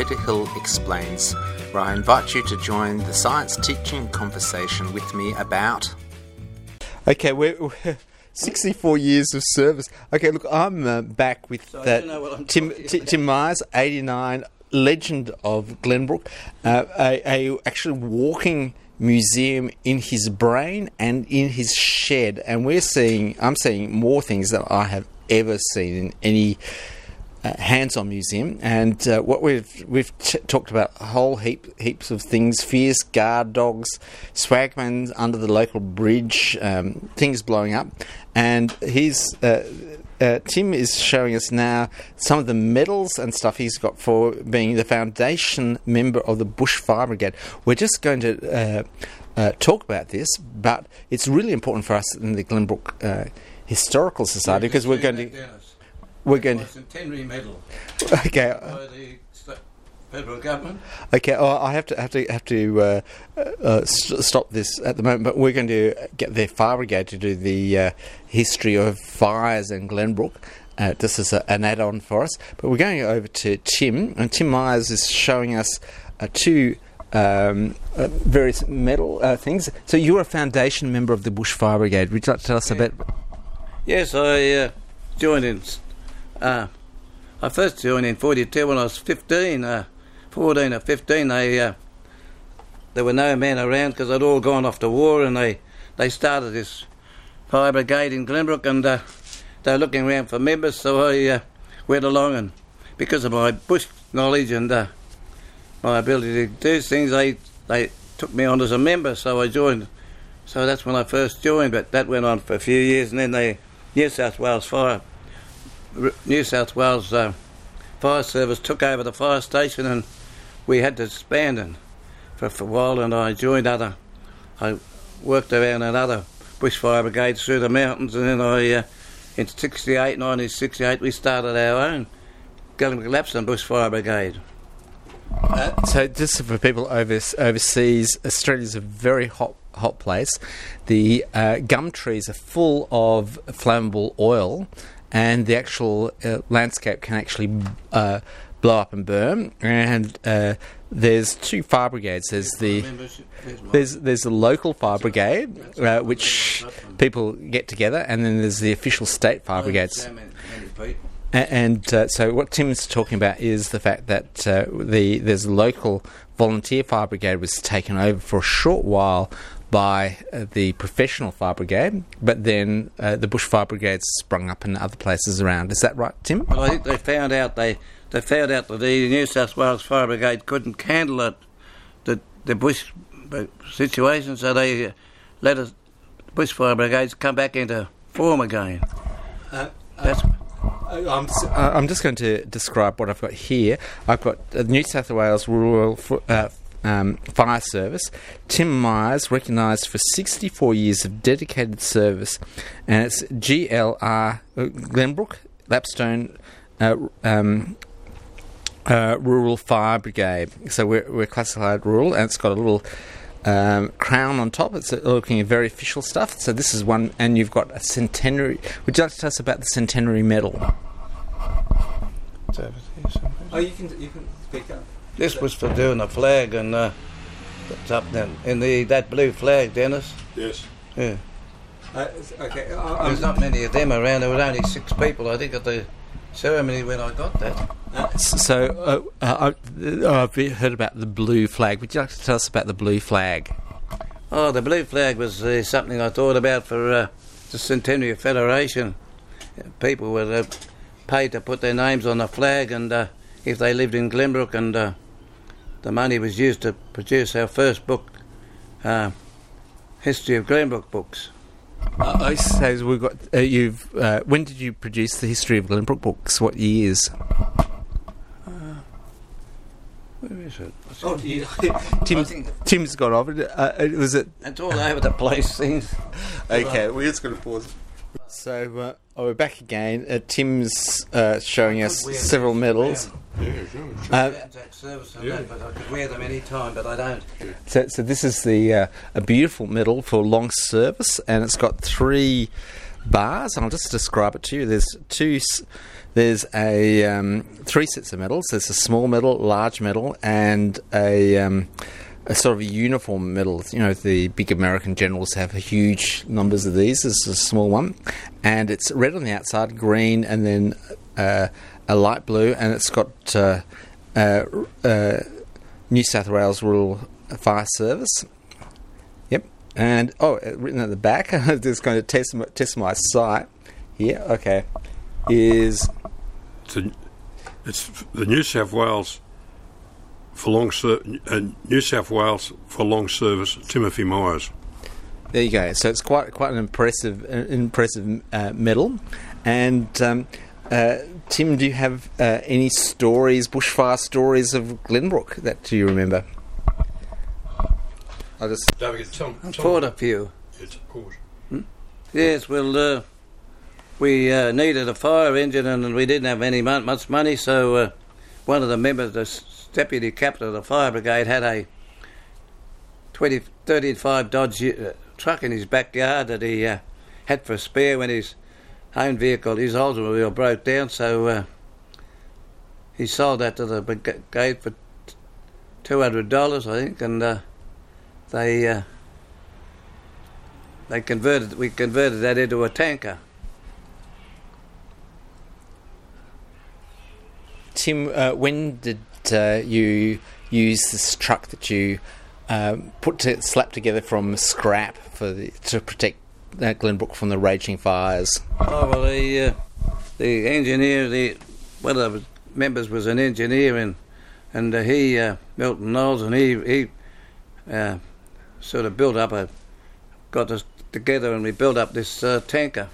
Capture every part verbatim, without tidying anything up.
Peter Hill Explains, where I invite you to join the science teaching conversation with me about... Okay, we're, we're sixty-four years of service. Okay, look, I'm uh, back with so uh, Tim, T- Tim Myers, eighty-nine, legend of Glenbrook, uh, a, a actually walking museum in his brain and in his shed, and we're seeing, I'm seeing more things than I have ever seen in any uh, hands-on museum. And uh, what we've we've t- talked about a whole heap heaps of things: fierce guard dogs, swagmans under the local bridge, um, things blowing up, and he's. Uh, Uh, Tim is showing us now some of the medals and stuff he's got for being the foundation member of the Bush Fire Brigade. We're just going to uh, uh, talk about this, but it's really important for us in the Glenbrook uh, Historical Society because we're going to... We're going to... Centenary medal. Okay. By the federal government. Okay, oh, I have to have to have to uh, uh, st- stop this at the moment, but we're going to get the Fire Brigade to do the uh, history of fires in Glenbrook. Uh, this is a, an add-on for us, but we're going over to Tim, and Tim Myers is showing us uh, two um, uh, various medal uh, things. So you're a foundation member of the Bush Fire Brigade. Would you like to tell us yeah. a bit? Yes, I uh, joined in. Uh, I first joined in forty-two when I was fifteen. Uh, fourteen or fifteen, they, uh, there were no men around because they'd all gone off to war, and they, they started this fire brigade in Glenbrook, and uh, they were looking around for members, so I uh, went along, and because of my bush knowledge and uh, my ability to do things, they, they took me on as a member, so I joined. So that's when I first joined, but that went on for a few years, and then they, New South Wales Fire, New South Wales uh, Fire Service took over the fire station, and we had to disband and for, for a while, and I joined other, I worked around in other bushfire brigades through the mountains, and then I, uh, in sixty-eight, nineteen sixty-eight, we started our own Glenbrook Bushfire Brigade. Uh, so just for people over, overseas, Australia's a very hot hot place. The uh, gum trees are full of flammable oil, and the actual uh, landscape can actually uh, blow up and burn. And uh, there's two fire brigades. There's the there's there's the local fire brigade, uh, which people get together, and then there's the official state fire brigades. And uh, so what Tim's talking about is the fact that uh, the there's a local volunteer fire brigade was taken over for a short while by uh, the professional fire brigade, but then uh, the bush fire brigades sprung up in other places around. Is that right, Tim? Well, I think they found out they they found out that the New South Wales Fire Brigade couldn't handle it, the the bush situation, so they uh, let us bush fire brigades come back into form again. Uh, That's. Uh, I'm, uh, I'm just going to describe what I've got here. I've got uh, New South Wales Rural uh, um, Fire Service. Tim Myers, recognised for sixty-four years of dedicated service, and it's G L R uh, Glenbrook Lapstone uh, um, uh, Rural Fire Brigade. So we're, we're classified rural, and it's got a little Um, crown on top. It's looking at very official stuff. So this is one, and you've got a centenary. Would you like to tell us about the centenary medal? Oh, you can you can speak up. This was for doing a flag, and uh, it's up then in the that blue flag, Dennis. Yes. Yeah. Uh, okay. Uh, There's not many of them around. There were only six people, I think, at the ceremony when I got that. Uh, so uh, uh, I've heard about the blue flag. Would you like to tell us about the blue flag? Oh, the blue flag was uh, something I thought about for uh, the Centenary Federation. People were uh, paid to put their names on the flag, and uh, if they lived in Glenbrook, and uh, the money was used to produce our first book, uh, History of Glenbrook books. Uh, I suppose we've got. Uh, you've. Uh, when did you produce the History of Glenbrook books? What years? Uh, where is it? Oh, Tim's, Tim's got off it. Uh, was it? It's all over the place. Things. Okay, we're just going to pause. So uh, oh, we're back again. Uh, Tim's uh, showing us several medals. Yeah, sure. Uh, service and that, but I could wear them any time, but I don't. So, so this is the uh, a beautiful medal for long service, and it's got three bars. And I'll just describe it to you. There's two there's a um, three sets of medals. There's a small medal, large medal, and a, um, a sort of a uniform medal. You know, the big American generals have huge numbers of these. This is a small one, and it's red on the outside, green, and then uh, a light blue, and it's got uh, uh, uh, New South Wales Rural Fire Service. Yep, and oh, written at the back. I'm just going to test my, test my sight here. Okay, is It's, a, it's the New South Wales for long ser- uh, New South Wales for long service Timothy Myers. there you go. So it's quite quite an impressive uh, impressive uh, medal. And um, uh, Tim, do you have uh, any stories, bushfire stories of Glenbrook that you remember? I just Don't forget, tell, I tell fought a few. Yes, of course. Yes, well, uh, we uh, needed a fire engine and we didn't have any mon- much money, so uh, one of the members, the s- deputy captain of the fire brigade, had a twenty thirty-five Dodge uh, truck in his backyard that he uh, had for a spare when his own vehicle, his automobile, broke down, so uh, he sold that to the brigade for two hundred dollars, I think, and uh, they... Uh, They converted. We converted that into a tanker. Tim, uh, when did uh, you use this truck that you um, put to, slapped together from scrap for the, to protect uh, Glenbrook from the raging fires? Oh well, the uh, the engineer, the one of the members was an engineer, and and uh, he uh, Milton Knowles, and he he uh, sort of built up a got us together, and we built up this uh, tanker.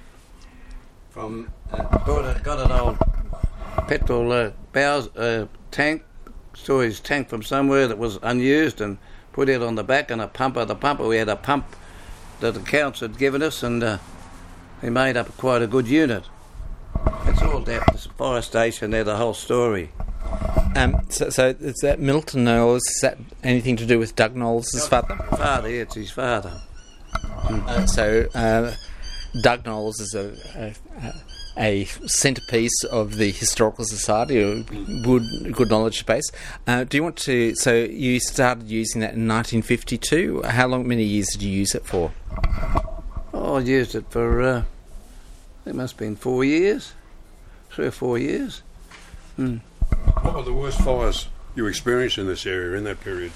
From Got, a, got an old petrol uh, bows, uh, tank, saw his tank from somewhere that was unused, and put it on the back, and a pumper. The pumper, we had a pump that the council had given us, and uh, we made up quite a good unit. It's all down at the fire station there, the whole story. Um, so, so is that Milton Knowles? Is that anything to do with Doug Knowles' father? Father, yeah, it's his father. Uh, so uh, Doug Knowles is a, a, a centrepiece of the Historical Society, a good good knowledge base. Uh, do you want to? So you started using that in nineteen fifty-two. How long? Many years did you use it for? Oh, I used it for. Uh, it must have been four years, three or four years. Hmm. What were the worst fires you experienced in this area in that period?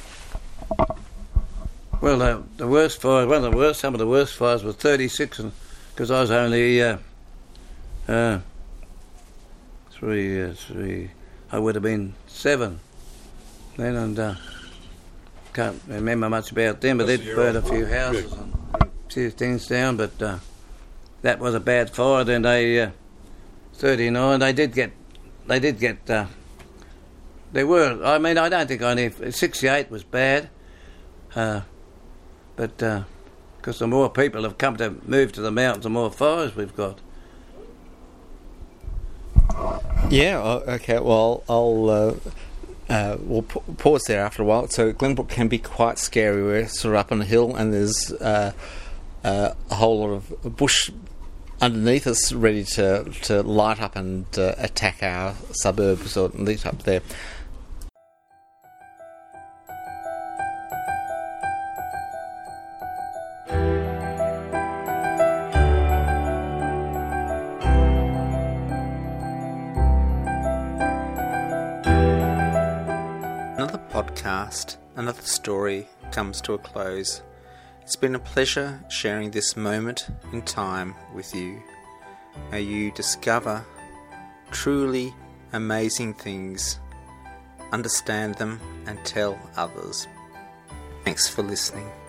Well, uh, the worst fire, one of the worst, some of the worst fires was thirty-six, because I was only uh, uh, three, uh, three. I would have been seven then, and uh, can't remember much about them. But That's they'd the burned a year few after. houses Yeah. and a few things down. But uh, that was a bad fire. Then they uh, thirty-nine. They did get. They did get. Uh, they were. I mean, I don't think I only sixty-eight was bad. Uh, But because uh, the more people have come to move to the mountains, the more fires we've got. Yeah. Okay. Well, I'll uh, uh, we'll p- pause there after a while. So Glenbrook can be quite scary. We're sort of up on a hill, and there's uh, uh, a whole lot of bush underneath us, ready to to light up and uh, attack our suburbs or lit up there. Another podcast, another story comes to a close. It's been a pleasure sharing this moment in time with you. May you discover truly amazing things, understand them, and tell others. Thanks for listening.